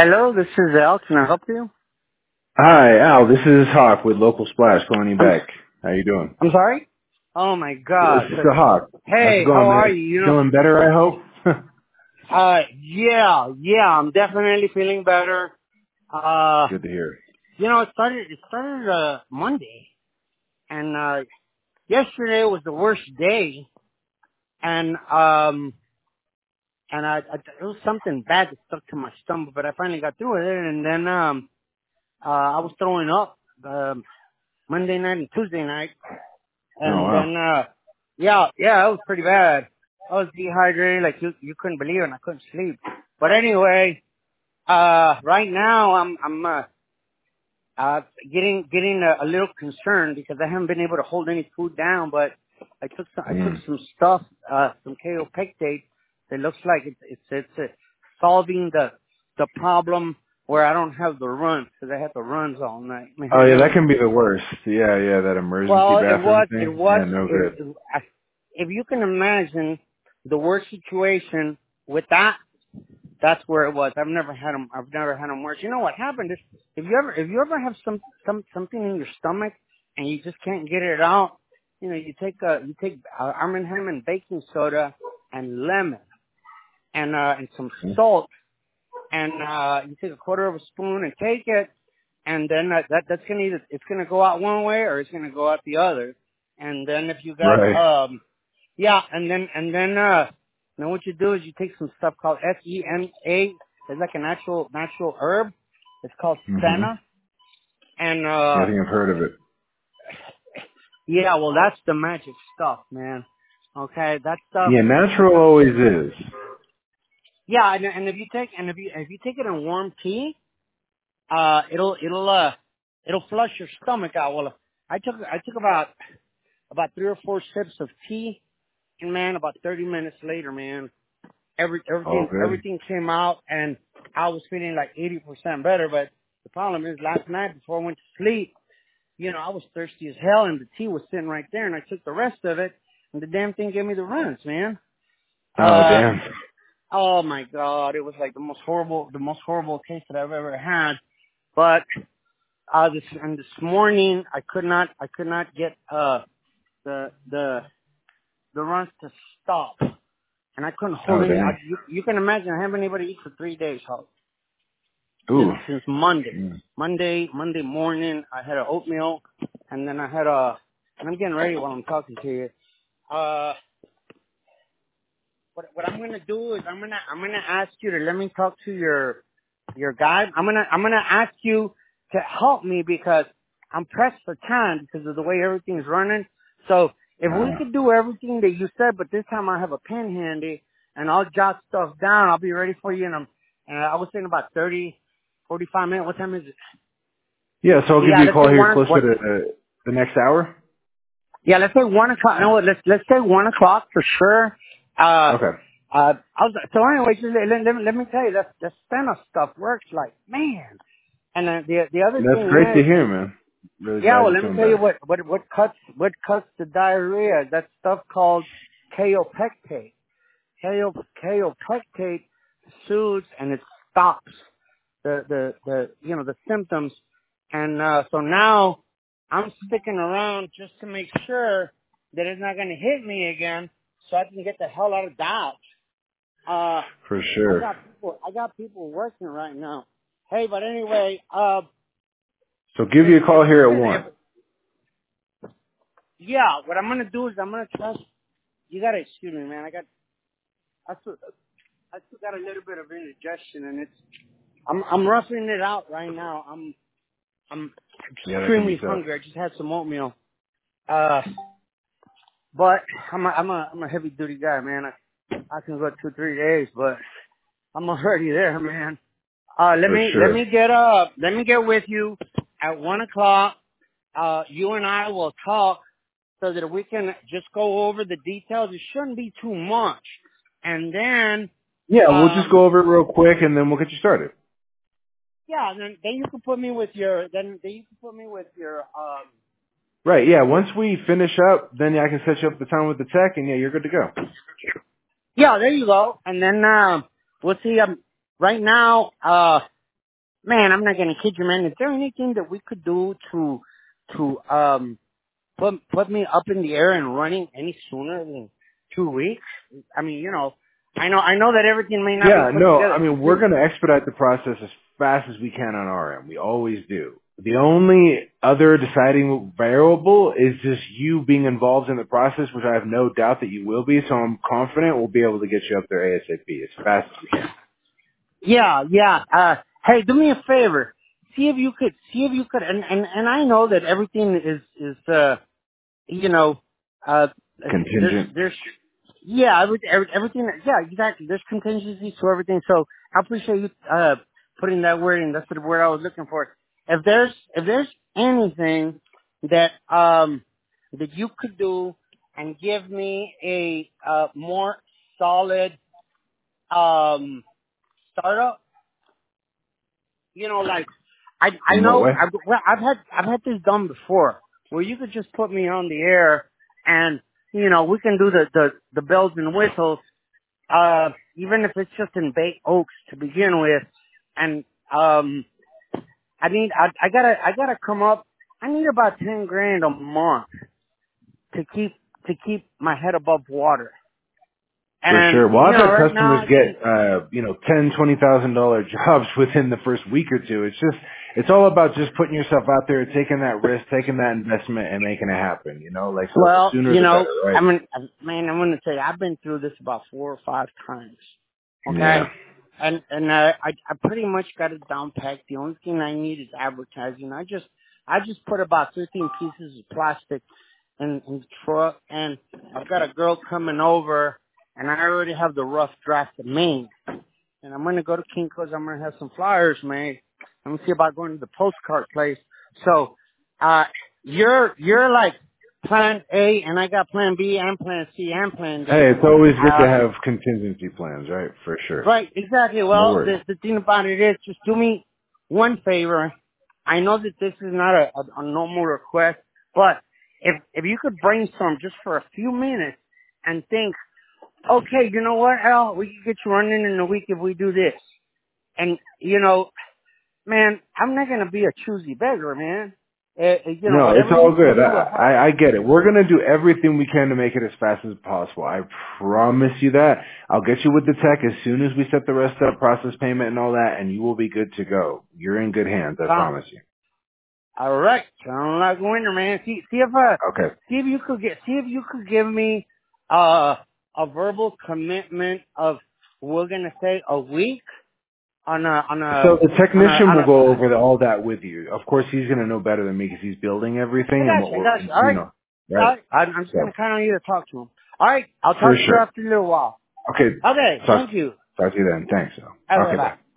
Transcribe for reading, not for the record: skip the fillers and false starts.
Hello, this is Al. Can I help you? Hi, Al. This is Hawk with Local Splash calling you I'm back. How you doing? I'm sorry. Oh my This God. is the Hawk. How's it Hey, how going, are man? you? Feeling better, I hope? Yeah, I'm definitely feeling better. Good to hear. It started Monday, and yesterday was the worst day, and it was something bad that stuck to my stomach, but I finally got through with it, and then I was throwing up Monday night and Tuesday night. Oh, And wow. then, yeah, it was pretty bad. I was dehydrated, like you couldn't believe it, and I couldn't sleep. But anyway, right now I'm getting a little concerned because I haven't been able to hold any food down, but I took Mm. some stuff, some kaopectate that looks like it's solving the problem where I don't have the runs because I had the runs all night, Oh, man. yeah, It was that can be the worst. Yeah, that emergency well, bathroom it thing. was, Yeah, no it, good. if you can imagine the worst situation with that, that's where it was. I've never had them worse. You know what happened is, if you ever have something in your stomach and you just can't get it out, you take Arm& and Hammer baking soda and lemon and some salt and, you take a quarter of a spoon and take it, and then that's it's gonna go out one way or it's gonna go out the other. And then if you got, Right. yeah, then what you do is you take some stuff called SENA. It's like a natural herb. It's called hmm senna. And, Yeah, I think I've heard of it. yeah, well, that's the magic stuff, man. Okay, that stuff. Yeah, natural always is. Yeah, and if you take it in warm tea, it'll flush your stomach out. Well, I took about 3 or 4 sips of tea, and man, about 30 minutes later, man, All good. everything came out, and I was feeling like 80% better. But the problem is, last night before I went to sleep, I was thirsty as hell, and the tea was sitting right there, and I took the rest of it, and the damn thing gave me the runs, man. Oh, Uh, damn. oh my God, it was like the most horrible taste that I've ever had. But this morning, I could not get the the the runs to stop, and I couldn't hold Oh, any. damn. You can imagine I haven't been able to eat for 3 days, Hulk, Ooh. since Monday. Mm. Monday morning, I had an oatmeal, and then I had and I'm getting ready while I'm talking to you. Uh, what I'm gonna do is I'm gonna ask you to let me talk to your guy. I'm gonna ask you to help me because I'm pressed for time because of the way everything's running. So if we Uh-huh. could do everything that you said, but this time I have a pen handy and I'll jot stuff down. I'll be ready for you. And I was saying about 30, 45 minutes. What time is it? Yeah, so I'll give Yeah, you a let's say call here one. closer What? to the next hour. Yeah, let's say 1 o'clock. No, let's say 1 o'clock for sure. Uh, Okay. so anyway, just let me tell you, that Steno stuff works like, man. And the other That's thing great to is, hear, man. Really yeah, glad well, you're let me feeling tell you better. what cuts the diarrhea. That stuff called kaopectate. Kaopectate soothes and it stops the symptoms. And, so now I'm sticking around just to make sure that it's not going to hit me again so I can get the hell out of Dodge. For I sure. got people working right now. Hey, but anyway, So give you a call here at listen, 1. yeah, what I'm going to do is I'm going to trust, you got to excuse me, man. I still, I still got a little bit of indigestion and I'm roughing it out right now. I'm Yeah, that can be extremely tough. hungry. I just had some oatmeal. Uh, but I'm a heavy duty guy, man. I can go 2-3 days, but I'm already there, man. For sure. Let me get with you at 1 o'clock. You and I will talk so that we can just go over the details. It shouldn't be too much. And then, Yeah, we'll just go over it real quick and then we'll get you started. yeah, then you can put me with your. Right, yeah. Once we finish up, then I can set you up the time with the tech and yeah, you're good to go. Yeah, there you go. And then, we'll see, right now, man, I'm not gonna kid you, man. Is there anything that we could do to put me up in the air and running any sooner than 2 weeks? I mean, I know that everything may not be Yeah, put no, I together. mean, we're going to expedite the process as fast as we can on our end. We always do. The only other deciding variable is just you being involved in the process, which I have no doubt that you will be, so I'm confident we'll be able to get you up there ASAP as fast as we can. Yeah. Hey, do me a favor. See if you could, and I know that everything is, you know, uh, Contingent. there's, yeah, everything, yeah, exactly. There's contingencies to everything. So I appreciate you, putting that word in. That's the word I was looking for. If there's anything that you could do and give me a, more solid, startup, like, I In what know way? I've had this done before where you could just put me on the air and we can do the bells and whistles, even if it's just in Bay Oaks to begin with. And I gotta come up. I need about 10 grand a month to keep my head above water. For And sure. Well, I've had right customers now, get, $10,000, $20,000 jobs within the first week or two. It's all about just putting yourself out there, taking that risk, taking that investment, and making it happen. So the well, sooner the better, right? I mean, man, I'm gonna tell you, I've been through this about 4 or 5 times. Yeah. Okay, and I pretty much got it down packed. The only thing I need is advertising. I just put about 15 pieces of plastic in the truck, and I've got a girl coming over, and I already have the rough draft made. And I'm gonna go to Kinko's. I'm gonna have some flyers made. I'm gonna see about going to the postcard place. So, you're like plan A, and I got plan B and plan C and plan D. Hey, it's always good to have contingency plans, right? For sure. Right, exactly. No Well, worries. the thing about it is, just do me one favor. I know that this is not a normal request, but if you could brainstorm just for a few minutes and think, okay, you know what, Al, we can get you running in a week if we do this. And, man, I'm not going to be a choosy beggar, man. No, it's Whatever you all can good. do to help. I get it. We're gonna do everything we can to make it as fast as possible. I promise you that. I'll get you with the tech as soon as we set the rest up, process payment and all that, and you will be good to go. You're in good hands, I promise you. All right. Sound like a winner, man. See Okay. if you could give me, a verbal commitment of, we're going to say a week on So the technician will go I over all that with you. Of course, he's gonna know better than me because he's building everything and what got we're, you. All right. All right? right. I'm just So going to count on you to talk to him. All right. I'll for talk to you sure. after a little while. Okay. Okay. Talk Thank you. to you then. Thanks. Okay. Okay. Bye. Bye.